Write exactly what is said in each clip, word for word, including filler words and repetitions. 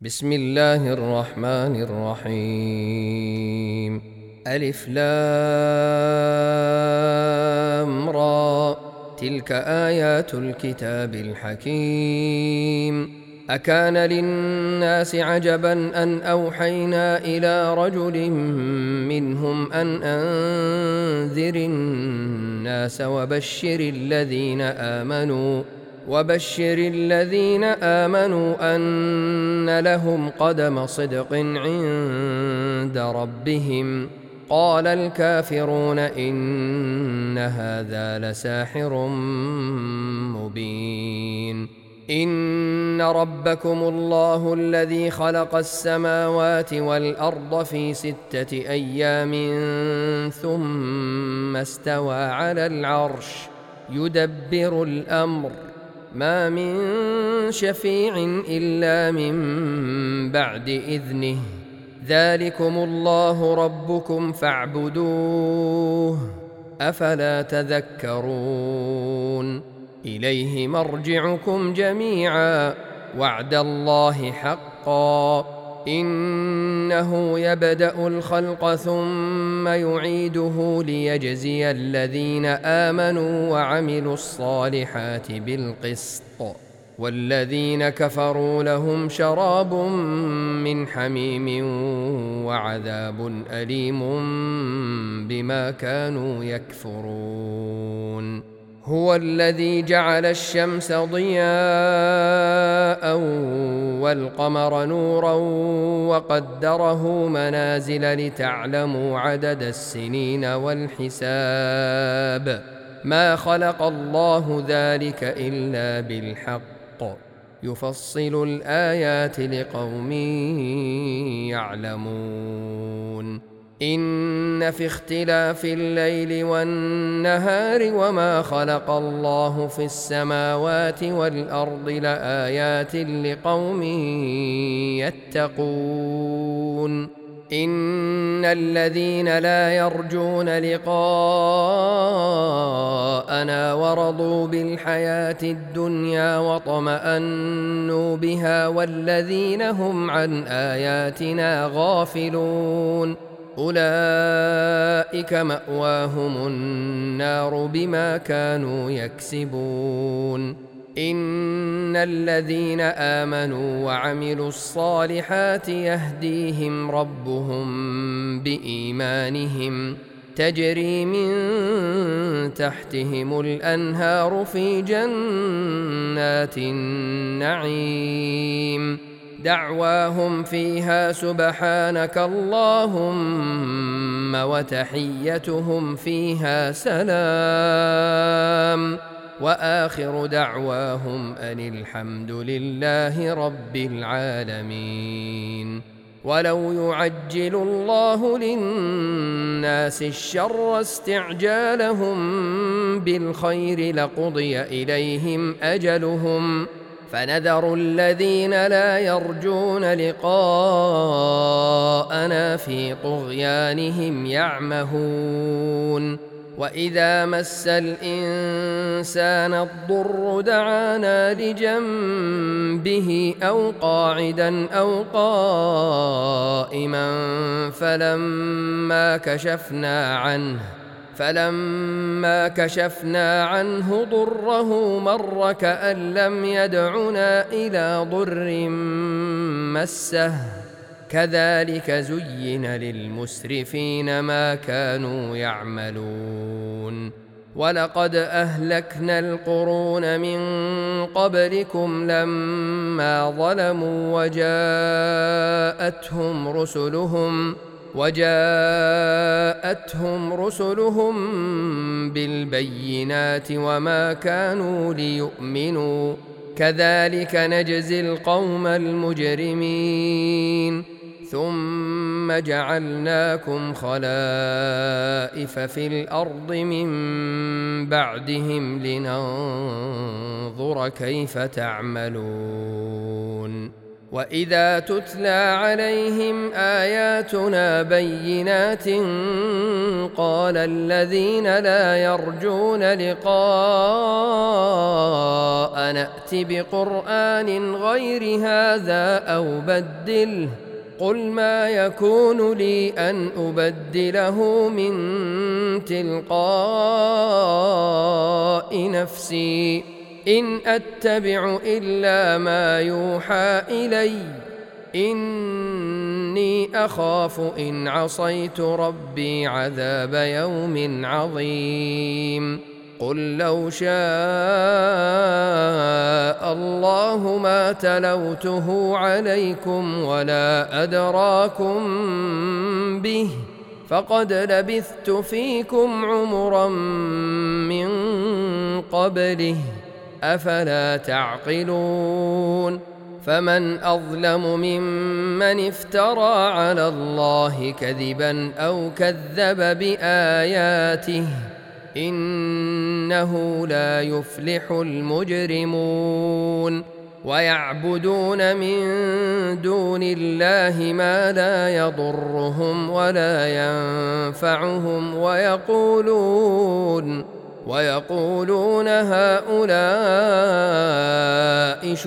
بسم الله الرحمن الرحيم. ألف لام را، تلك آيات الكتاب الحكيم. أكان للناس عجبا أن أوحينا إلى رجل منهم أن أنذر الناس وبشر الذين آمنوا وبشر الذين آمنوا أن لهم قدم صدق عند ربهم. قال الكافرون إن هذا لساحر مبين. إن ربكم الله الذي خلق السماوات والأرض في ستة أيام ثم استوى على العرش يدبر الأمر، ما من شفيع إلا من بعد إذنه، ذلكم الله ربكم فاعبدوه، أفلا تذكرون. إليه مرجعكم جميعا، وعد الله حقا، إنه يبدأ الخلق ثم يعيده ليجزي الذين آمنوا وعملوا الصالحات بالقسط، والذين كفروا لهم شراب من حميم وعذاب أليم بما كانوا يكفرون. هو الذي جعل الشمس ضياء والقمر نورا وقدره منازل لتعلموا عدد السنين والحساب، ما خلق الله ذلك إلا بالحق، يفصل الآيات لقوم يعلمون. إن في اختلاف الليل والنهار وما خلق الله في السماوات والأرض لآيات لقوم يتقون. إن الذين لا يرجون لقاءنا ورضوا بالحياة الدنيا واطمأنوا بها والذين هم عن آياتنا غافلون أولئك مأواهم النار بما كانوا يكسبون. إن الذين آمنوا وعملوا الصالحات يهديهم ربهم بإيمانهم، تجري من تحتهم الأنهار في جنات النعيم، دعواهم فيها سبحانك اللهم وتحيتهم فيها سلام، وآخر دعواهم أن الحمد لله رب العالمين. ولو يعجل الله للناس الشر استعجالهم بالخير لقضي إليهم أجلهم، فنذر الذين لا يرجون لقاءنا في طغيانهم يعمهون. وإذا مس الإنسان الضر دعانا لجنبه أو قاعدا أو قائما فلما كشفنا عنه فلما كشفنا عنه ضره مر كأن لم يدعنا إلى ضر مسه، كذلك زين للمسرفين ما كانوا يعملون. ولقد أهلكنا القرون من قبلكم لما ظلموا وجاءتهم رسلهم وجاءتهم رسلهم بالبينات وما كانوا ليؤمنوا، كذلك نجزي القوم المجرمين. ثم جعلناكم خلائف في الأرض من بعدهم لننظر كيف تعملون. وإذا تتلى عليهم آياتنا بينات قال الذين لا يرجون لقاء نأت بقرآن غير هذا أو بدله قل ما يكون لي أن أبدله من تلقاء نفسي إن أتبع إلا ما يوحى إلي إني أخاف إن عصيت ربي عذاب يوم عظيم قل لو شاء الله ما تلوته عليكم ولا أدراكم به فقد لبثت فيكم عمرا من قبله أفلا تعقلون فمن أظلم ممن افترى على الله كذبا أو كذب بآياته إنه لا يفلح المجرمون ويعبدون من دون الله ما لا يضرهم ولا ينفعهم ويقولون ويقولون هؤلاء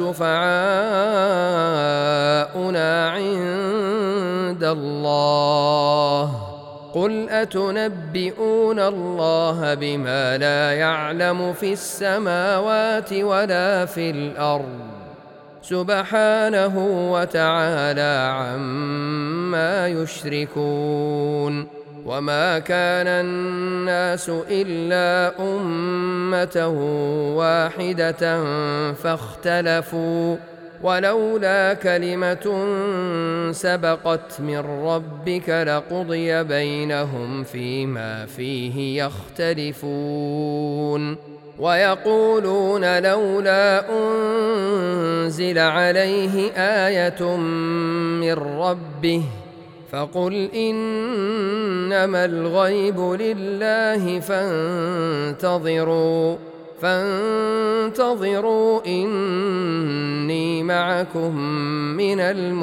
شفعاؤنا عند الله قل أتنبئون الله بما لا يعلم في السماوات ولا في الأرض سبحانه وتعالى عما يشركون وما كان الناس إلا أمة واحدة فاختلفوا ولولا كلمة سبقت من ربك لقضي بينهم فيما فيه يختلفون ويقولون لولا أنزل عليه آية من ربه فقل إنما الغيب لله فانتظروا فانتظروا إني معكم من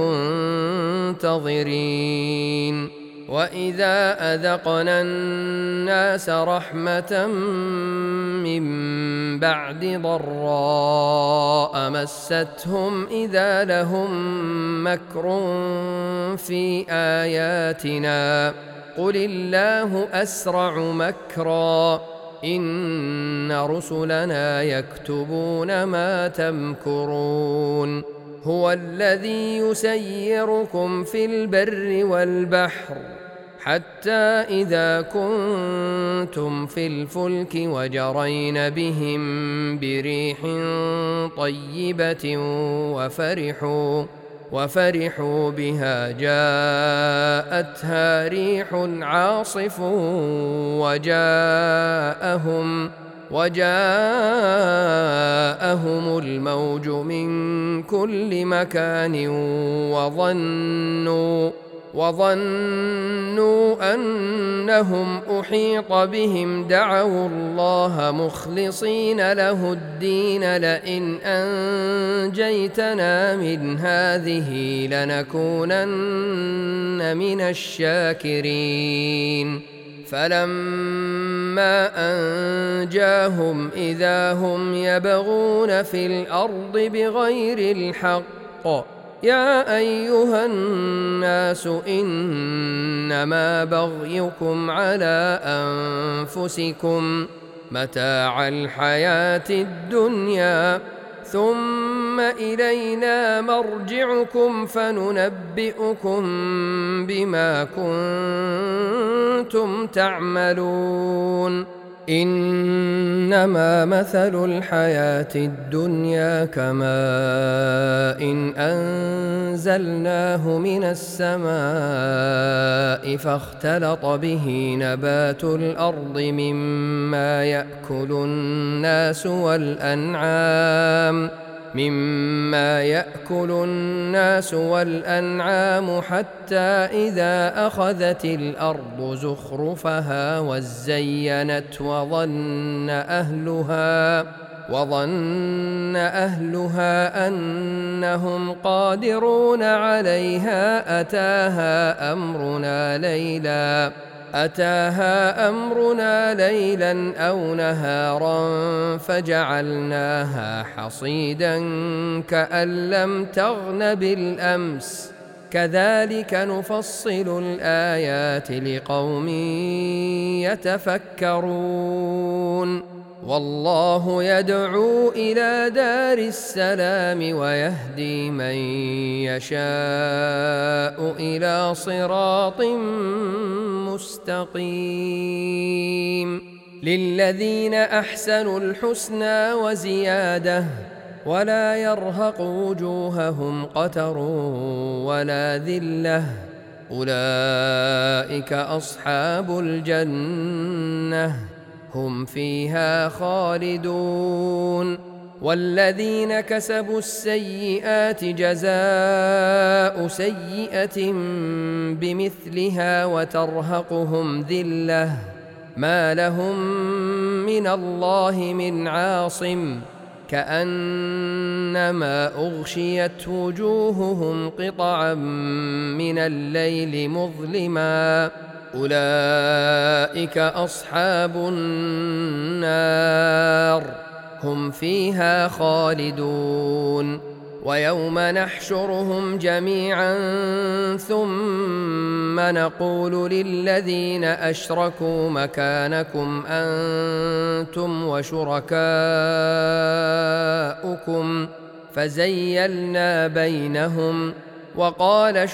المنتظرين وإذا أذقنا الناس رحمة من بعد ضراء مستهم إذا لهم مكر في آياتنا قل الله أسرع مكرا إن رسلنا يكتبون ما تمكرون هو الذي يسيركم في البر والبحر حتى إذا كنتم في الفلك وجرين بهم بريح طيبة وفرحوا وفرحوا بها جاءتها ريح عاصف وجاءهم وجاءهم الموج من كل مكان وظنوا وظنوا أنهم أحيط بهم دعوا الله مخلصين له الدين لئن أنجيتنا من هذه لنكونن من الشاكرين فلما أنجاهم إذا هم يبغون في الأرض بغير الحق يا أيها الناس إنما بغيكم على أنفسكم متاع الحياة الدنيا ثم إلينا مرجعكم فننبئكم بما كنتم تعملون إنما مثل الحياة الدنيا كماء إن أنزلناه من السماء فاختلط به نبات الأرض مما يأكل الناس والأنعام مما يأكل الناس والأنعام حتى إذا أخذت الأرض زخرفها وزينت وظن أهلها وظن أهلها أنهم قادرون عليها أتاها أمرنا ليلا أتاها أمرنا ليلا أو نهارا فجعلناها حصيدا كأن لم تغن بالأمس كذلك نفصل الآيات لقوم يتفكرون والله يدعو إلى دار السلام ويهدي من يشاء إلى صراط مستقيم للذين أحسنوا الحسنى وزيادة ولا يرهق وجوههم قتر ولا ذلة أولئك أصحاب الجنة هم فيها خالدون والذين كسبوا السيئات جزاء سيئة بمثلها وترهقهم ذلة ما لهم من الله من عاصم كأنما أغشيت وجوههم قطعا من الليل مظلما أولئك أصحاب النار هم فيها خالدون ويوم نحشرهم جميعا ثم نقول للذين أشركوا مكانكم أنتم وشركاؤكم فزيلنا بينهم وقال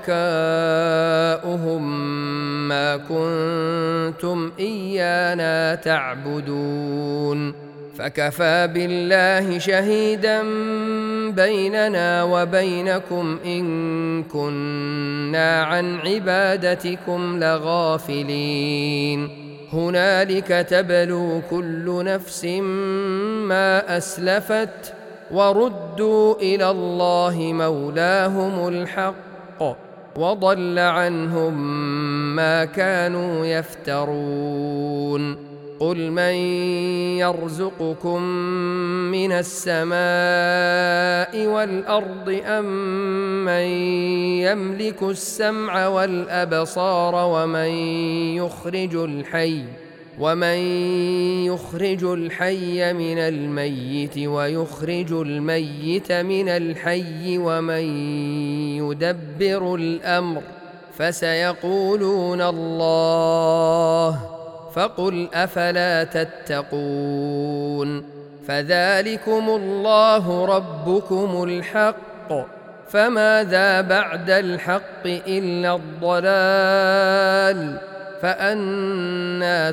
شركاؤهم ما كنتم إيانا تعبدون فكفى بالله شهيدا بيننا وبينكم إن كنا عن عبادتكم لغافلين هنالك تبلو كل نفس ما أسلفت وردوا إلى الله مولاهم الحق وضل عنهم ما كانوا يفترون قل من يرزقكم من السماء والأرض أم من يملك السمع والأبصار ومن يخرج الحي ومن يخرج الحي من الميت ويخرج الميت من الحي ومن يدبر الأمر فسيقولون الله فقل أفلا تتقون فذلكم الله ربكم الحق فماذا بعد الحق إلا الضلال فأنى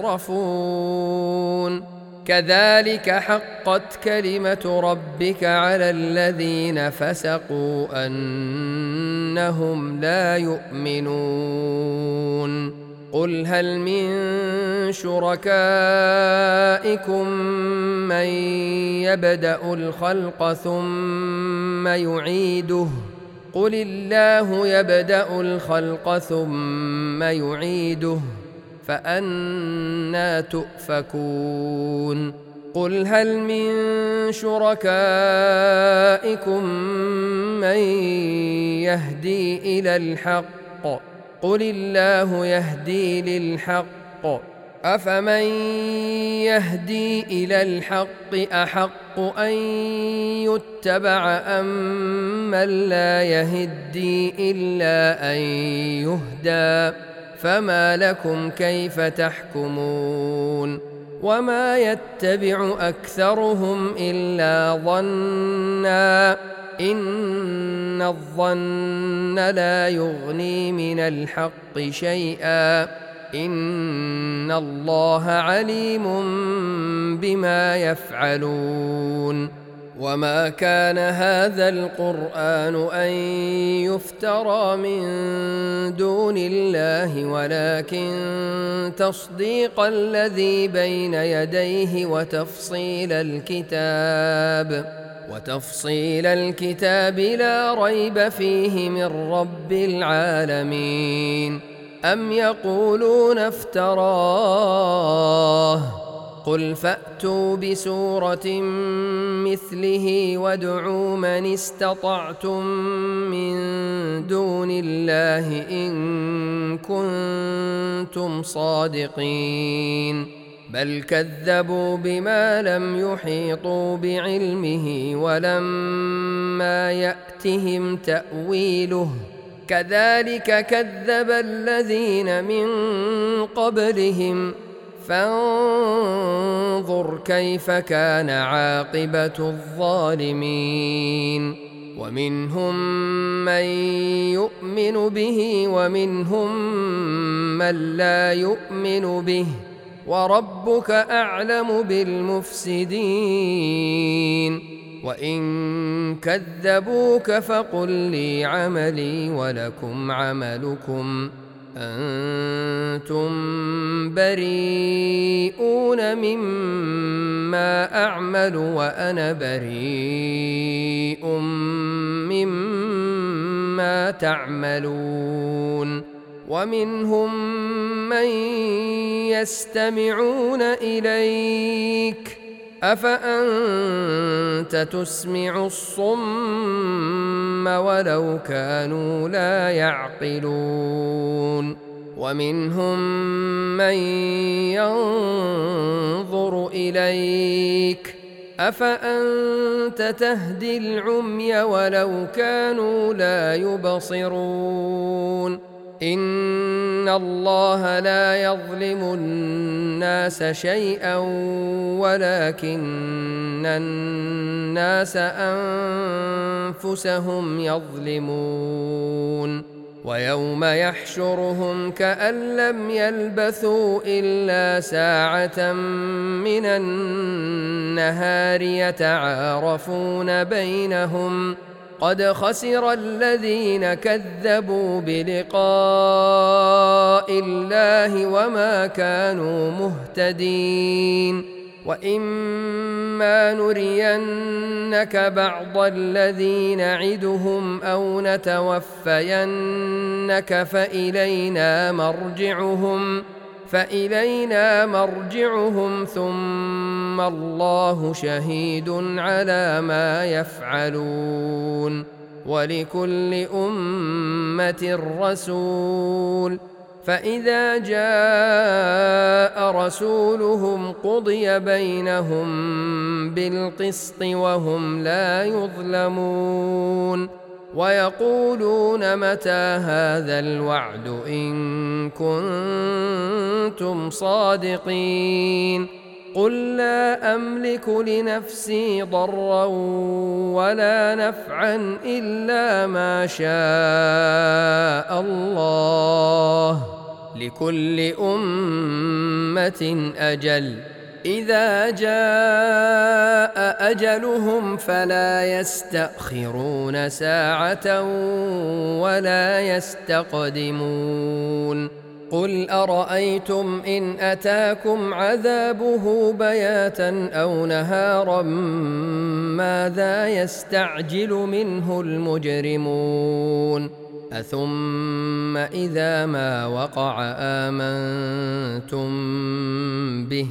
تصرفون كذلك حقت كلمة ربك على الذين فسقوا أنهم لا يؤمنون قل هل من شركائكم من يبدأ الخلق ثم يعيده قل الله يبدأ الخلق ثم يعيده فأنى تؤفكون قل هل من شركائكم من يهدي إلى الحق قل الله يهدي للحق أفمن يهدي إلى الحق أحق أن يتبع أم من لا يهدي إلا أن يهدى فما لكم كيف تحكمون وما يتبع أكثرهم إلا ظنّا إن الظن لا يغني من الحق شيئا إن الله عليم بما يفعلون وما كان هذا القرآن أن يفترى من دون الله ولكن تصديق الذي بين يديه وتفصيل الكتاب وتفصيل الكتاب لا ريب فيه من رب العالمين أم يقولون افتراه قل فأتوا بسورة مثله وادعوا من استطعتم من دون الله إن كنتم صادقين بل كذبوا بما لم يحيطوا بعلمه ولما يأتهم تأويله كذلك كذب الذين من قبلهم فانظر كيف كان عاقبة الظالمين ومنهم من يؤمن به ومنهم من لا يؤمن به وربك أعلم بالمفسدين وإن كذبوك فقل لي عملي ولكم عملكم أنتم بريئون مما أعمل وأنا بريء مما تعملون ومنهم من يستمعون إليك أفأنت تسمع الصم ولو كانوا لا يعقلون ومنهم من ينظر إليك أفأنت تهدي العمي ولو كانوا لا يبصرون إن الله لا يظلم الناس شيئا ولكن الناس أنفسهم يظلمون ويوم يحشرهم كأن لم يلبثوا إلا ساعة من النهار يتعارفون بينهم قد خسر الذين كذبوا بلقاء الله وما كانوا مهتدين وإما نرينك بعض الذي نعدهم أو نتوفينك فإلينا مرجعهم فإلينا مرجعهم ثم الله شهيد على ما يفعلون ولكل أمة رسول فإذا جاء رسولهم قضي بينهم بالقسط وهم لا يظلمون ويقولون متى هذا الوعد إن كنتم صادقين قل لا أملك لنفسي ضرا ولا نفعا إلا ما شاء الله لكل أمة أجل إذا جاء أجلهم فلا يستأخرون ساعة ولا يستقدمون قل أرأيتم إن أتاكم عذابه بياتا أو نهارا ماذا يستعجل منه المجرمون أثم إذا ما وقع آمنتم به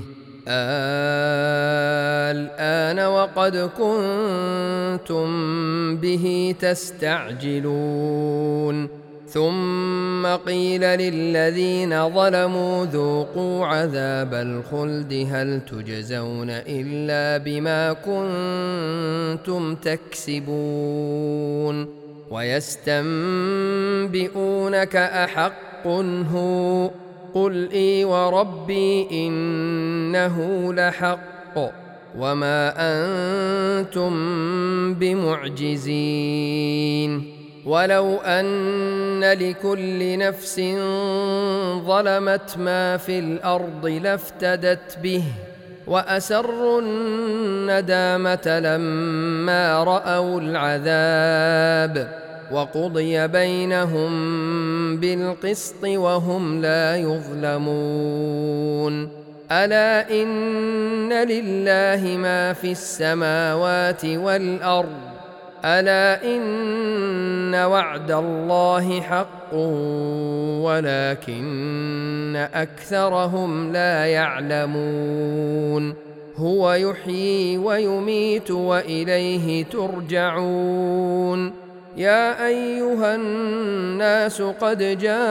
الآن وقد كنتم به تستعجلون ثم قيل للذين ظلموا ذوقوا عذاب الخلد هل تجزون إلا بما كنتم تكسبون ويستنبئونك أحق هو قل إي وربي إنه لحق وما أنتم بمعجزين ولو أن لكل نفس ظلمت ما في الأرض لافتدت به وأسروا الندامة لما رأوا العذاب وقضي بينهم بالقسط وهم لا يظلمون ألا إن لله ما في السماوات والأرض ألا إن وعد الله حق ولكن أكثرهم لا يعلمون هو يحيي ويميت وإليه ترجعون يا أيها الناس قد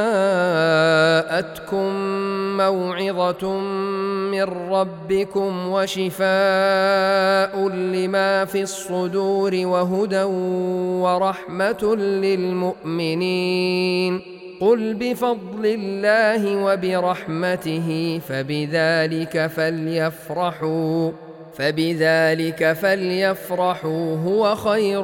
جاءتكم موعظة من ربكم وشفاء لما في الصدور وهدى ورحمة للمؤمنين قل بفضل الله وبرحمته فبذلك فليفرحوا فبذلك فليفرحوا هو خير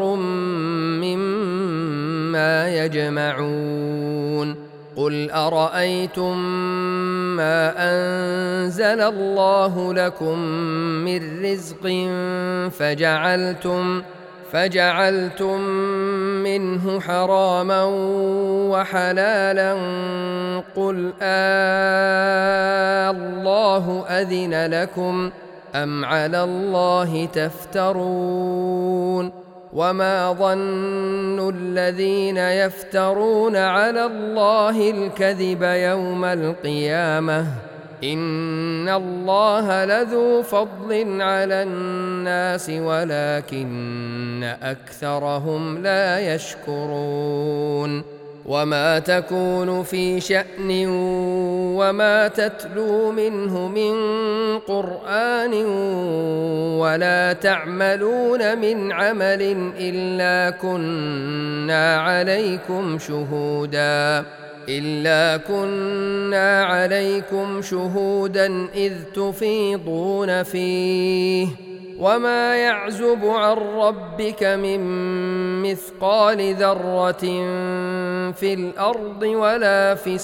مما يجمعون قل أرأيتم ما أنزل الله لكم من رزق فجعلتم فجعلتم منه حراما وحلالا قل آه الله أذن لكم أم على الله تفترون وما ظن الذين يفترون على الله الكذب يوم القيامة إن الله لذو فضل على الناس ولكن أكثرهم لا يشكرون وما تكون في شأن وما تتلو منه من قرآن ولا تعملون من عمل إلا كنا عليكم شهودا إلا كنا عليكم شهودا إذ تفيضون فيه وما يعزب عن ربك من مثقال ذرة في الأرض ولا في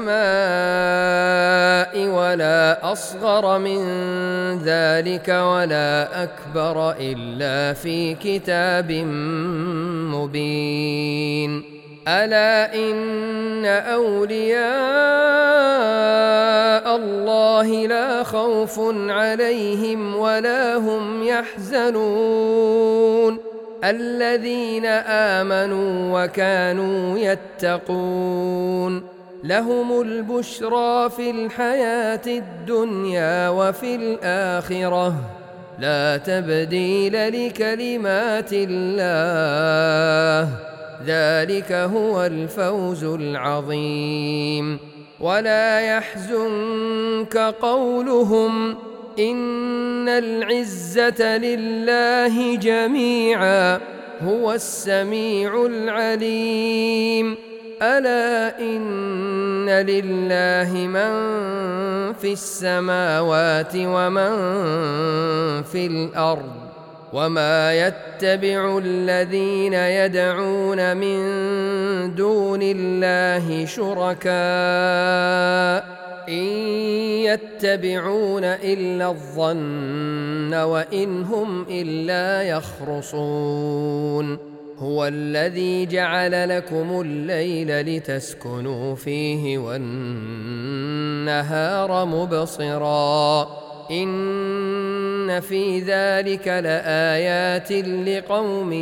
السماء ولا أصغر من ذلك ولا أكبر إلا في كتاب مبين ألا إن أولياء الله لا خوف عليهم ولا هم يحزنون الذين آمنوا وكانوا يتقون لهم البشرى في الحياة الدنيا وفي الآخرة لا تبديل لكلمات الله ذلك هو الفوز العظيم ولا يحزنك قولهم إن العزة لله جميعا هو السميع العليم ألا إن لله من في السماوات ومن في الأرض وما يتبع الذين يدعون من دون الله شركاء إن يتبعون إلا الظن وإن هم إلا يخرصون هو الذي جعل لكم الليل لتسكنوا فيه والنهار مبصرا إن في ذلك لآيات لقوم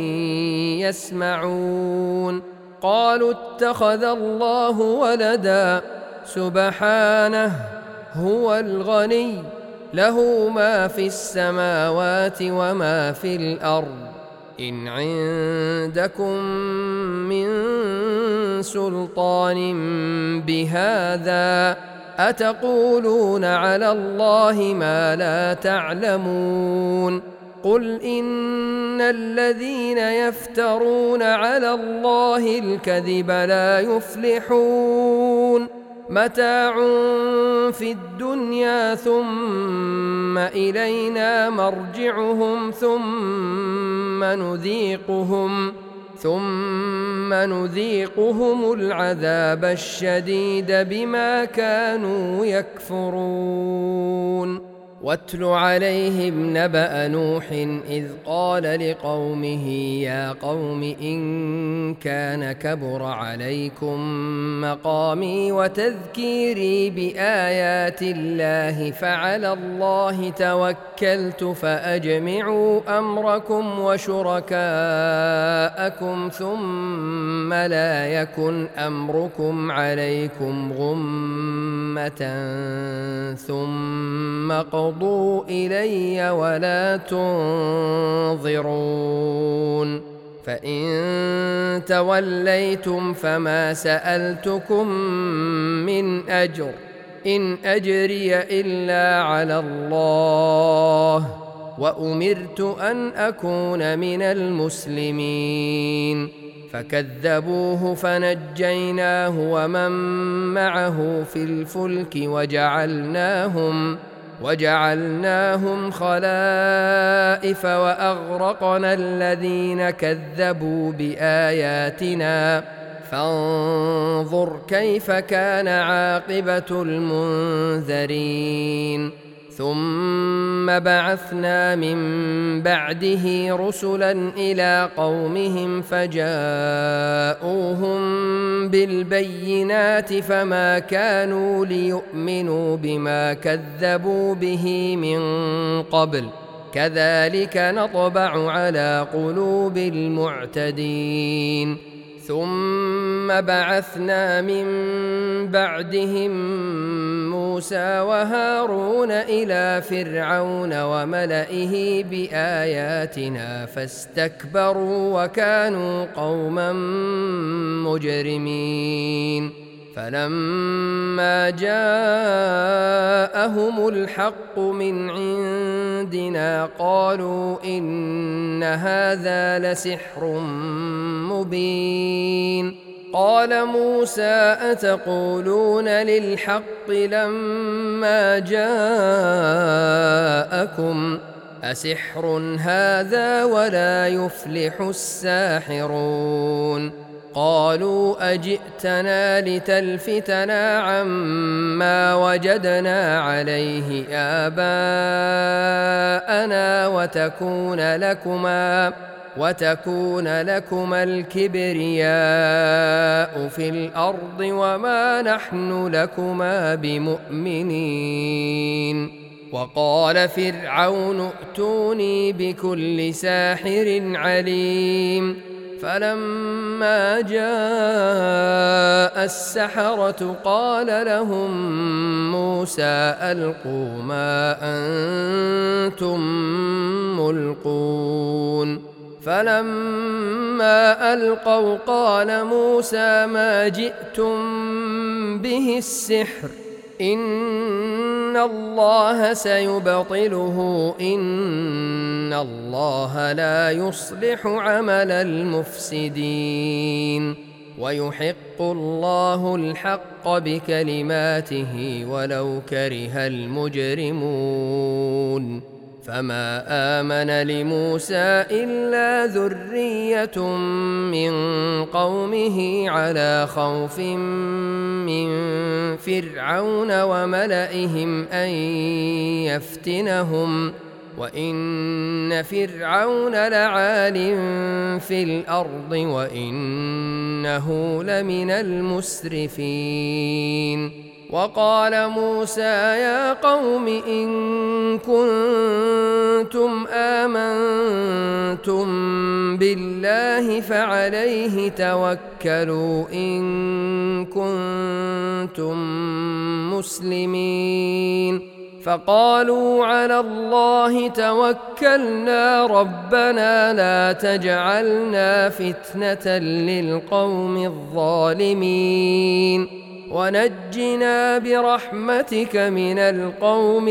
يسمعون قالوا اتخذ الله ولدا سبحانه هو الغني له ما في السماوات وما في الأرض إن عندكم من سلطان بهذا أتقولون على الله ما لا تعلمون قل إن الذين يفترون على الله الكذب لا يفلحون متاع في الدنيا ثم إلينا مرجعهم ثم نذيقهم ثم نذيقهم العذاب الشديد بما كانوا يكفرون واتل عليهم نبأ نوح إذ قال لقومه يا قوم إن كان كبر عليكم مقامي وتذكيري بآيات الله فعلى الله توكلت فأجمعوا أمركم وشركاءكم ثم لا يكن أمركم عليكم غمة ثم قضوا قضوا إلي ولا تنظرون فإن توليتم فما سألتكم من أجر إن أجري إلا على الله وأمرت أن أكون من المسلمين فكذبوه فنجيناه ومن معه في الفلك وجعلناهم وجعلناهم خلائف وأغرقنا الذين كذبوا بآياتنا فانظر كيف كان عاقبة المنذرين ثم بعثنا من بعده رسلا إلى قومهم فجاءوهم بالبينات فما كانوا ليؤمنوا بما كذبوا به من قبل كذلك نطبع على قلوب المعتدين ثم بعثنا من بعدهم موسى وهارون إلى فرعون وملئه بآياتنا فاستكبروا وكانوا قوما مجرمين فلما جاءهم الحق من عندنا قالوا إن هذا لسحر مبين قال موسى أتقولون للحق لما جاءكم أسحر هذا ولا يفلح الساحرون قالوا أجئتنا لتلفتنا عما وجدنا عليه آباءنا وتكون لكما وتكون لكما الكبرياء في الأرض وما نحن لكما بمؤمنين وقال فرعون ائتوني بكل ساحر عليم فلما جاء السحرة قال لهم موسى ألقوا ما أنتم ملقون فلما ألقوا قال موسى ما جئتم به السحر إن الله سيبطله إن الله لا يصلح عمل المفسدين ويحق الله الحق بكلماته ولو كره المجرمون فما آمن لموسى إلا ذرية من قومه على خوف من فرعون وملئهم أن يفتنهم وإن فرعون لعال في الأرض وإنه لمن المسرفين وقال موسى يا قوم إن كنتم آمنتم بالله فعليه توكلوا إن كنتم مسلمين فقالوا على الله توكلنا ربنا لا تجعلنا فتنة للقوم الظالمين ونجنا برحمتك من القوم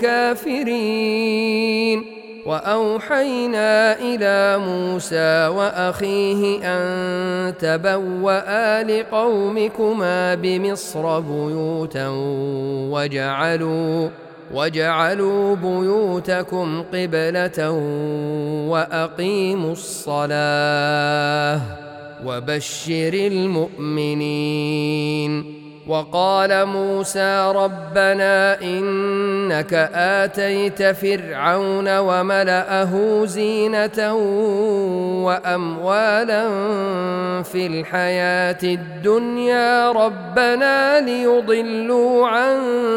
الكافرين وأوحينا إلى موسى وأخيه أن تبوأ لقومكما بمصر بيوتا وجعلوا وجعلوا بيوتكم قبلة وأقيموا الصلاة وبشر المؤمنين وقال موسى ربنا إنك آتيت فرعون وملأه زينة وأموالا في الحياة الدنيا ربنا ليضلوا عن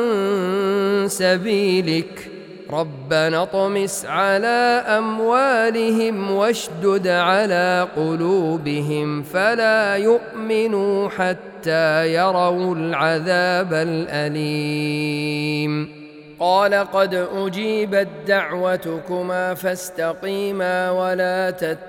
سبيلك ربنا اطمس على أموالهم واشدد على قلوبهم فلا يؤمنوا حتى يروا العذاب الأليم قال قد أجيبت دعوتكما فاستقيما ولا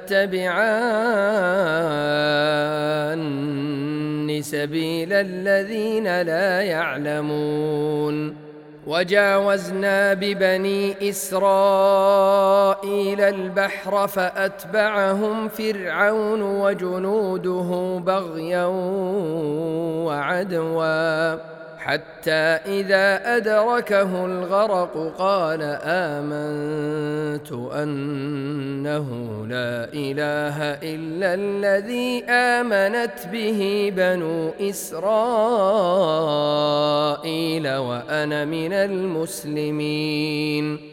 تتبعان سبيل الذين لا يعلمون وجاوزنا ببني إسرائيل البحر فأتبعهم فرعون وجنوده بغيا وعدوا حتى إذا أدركه الغرق قال آمنت أنه لا إله إلا الذي آمنت به بنو إسرائيل وأنا من المسلمين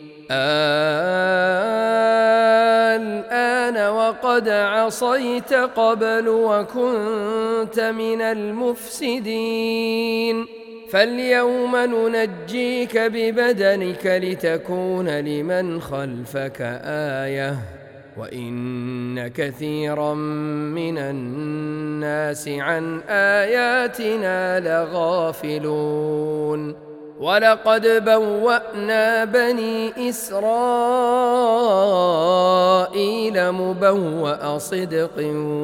الآن وقد عصيت قبل وكنت من المفسدين فاليوم ننجيك ببدنك لتكون لمن خلفك آية وإن كثيرا من الناس عن آياتنا لغافلون ولقد بوأنا بني إسرائيل مبوأ صدق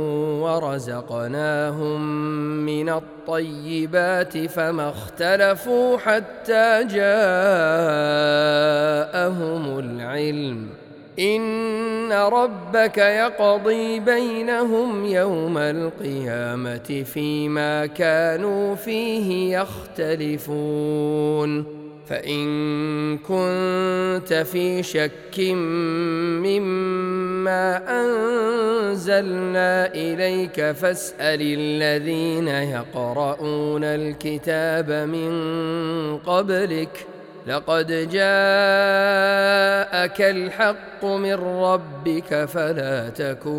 ورزقناهم من الطيبات فما اختلفوا حتى جاءهم العلم إن ربك يقضي بينهم يوم القيامة فيما كانوا فيه يختلفون فإن كنت في شك مما أنزلنا إليك فاسأل الذين يقرؤون الكتاب من قبلك لقد جاءك الحق من ربك فلا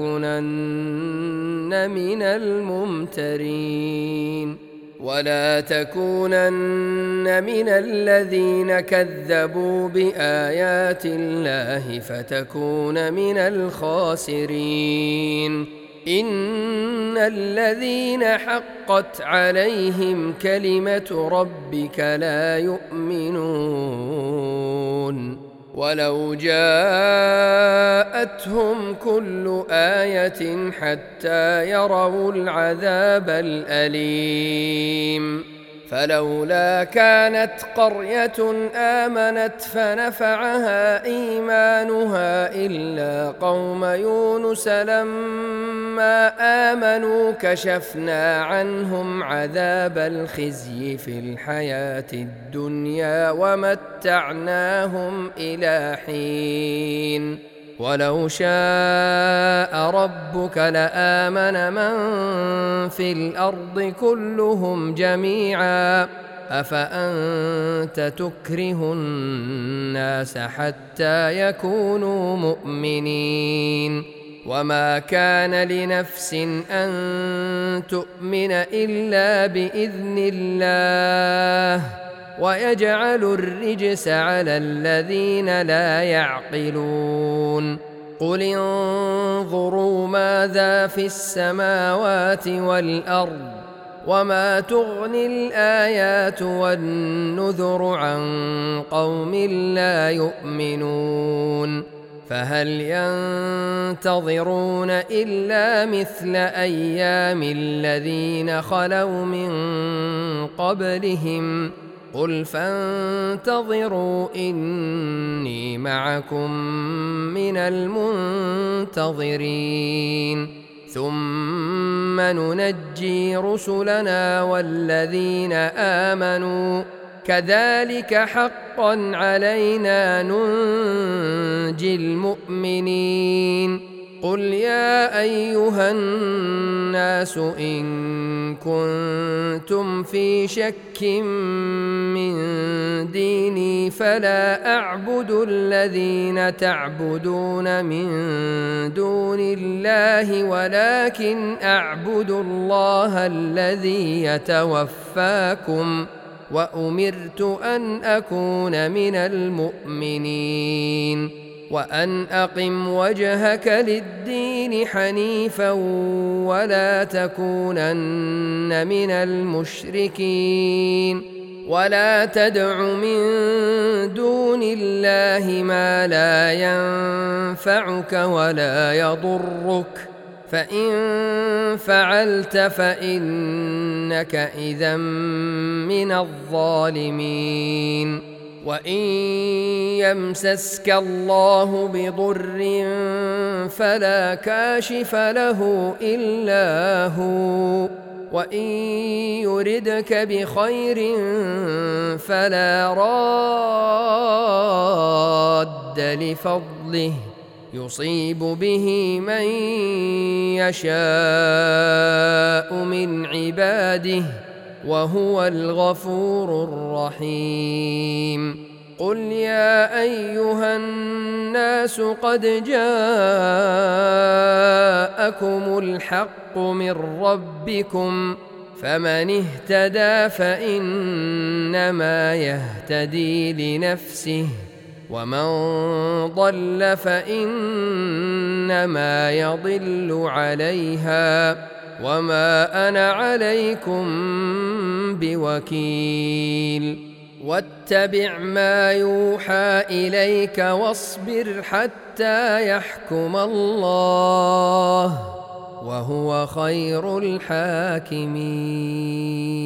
تكونن من الممترين ولا تكونن من الذين كذبوا بآيات الله فتكون من الخاسرين إن الذين حقت عليهم كلمة ربك لا يؤمنون ولو جاءتهم كل آية حتى يروا العذاب الأليم فلولا كانت قرية آمنت فنفعها إيمانها إلا قوم يونس لما آمنوا كشفنا عنهم عذاب الخزي في الحياة الدنيا ومتعناهم إلى حين ولو شاء ربك لآمن من في الأرض كلهم جميعا أفأنت تكره الناس حتى يكونوا مؤمنين وما كان لنفس أن تؤمن إلا بإذن الله ويجعل الرجس على الذين لا يعقلون قل انظروا ماذا في السماوات والأرض وما تغني الآيات والنذر عن قوم لا يؤمنون فهل ينتظرون إلا مثل أيام الذين خلوا من قبلهم قل فانتظروا إني معكم من المنتظرين ثم ننجي رسلنا والذين آمنوا كذلك حقا علينا ننجي المؤمنين قل يا أيها الناس إن كنتم كنتم في شك من ديني فلا أعبد الذين تعبدون من دون الله ولكن أعبد الله الذي يتوفاكم وأمرت أن أكون من المؤمنين وأن أقم وجهك للدين حنيفا ولا تكونن من المشركين ولا تدع من دون الله ما لا ينفعك ولا يضرك فإن فعلت فإنك إذا من الظالمين وإن يمسسك الله بضر فلا كاشف له إلا هو وإن يردك بخير فلا راد لفضله يصيب به من يشاء من عباده وهو الغفور الرحيم قل يا أيها الناس قد جاءكم الحق من ربكم فمن اهتدى فإنما يهتدي لنفسه ومن ضل فإنما يضل عليها وما أنا عليكم بوكيل واتبع ما يوحى إليك واصبر حتى يحكم الله وهو خير الحاكمين.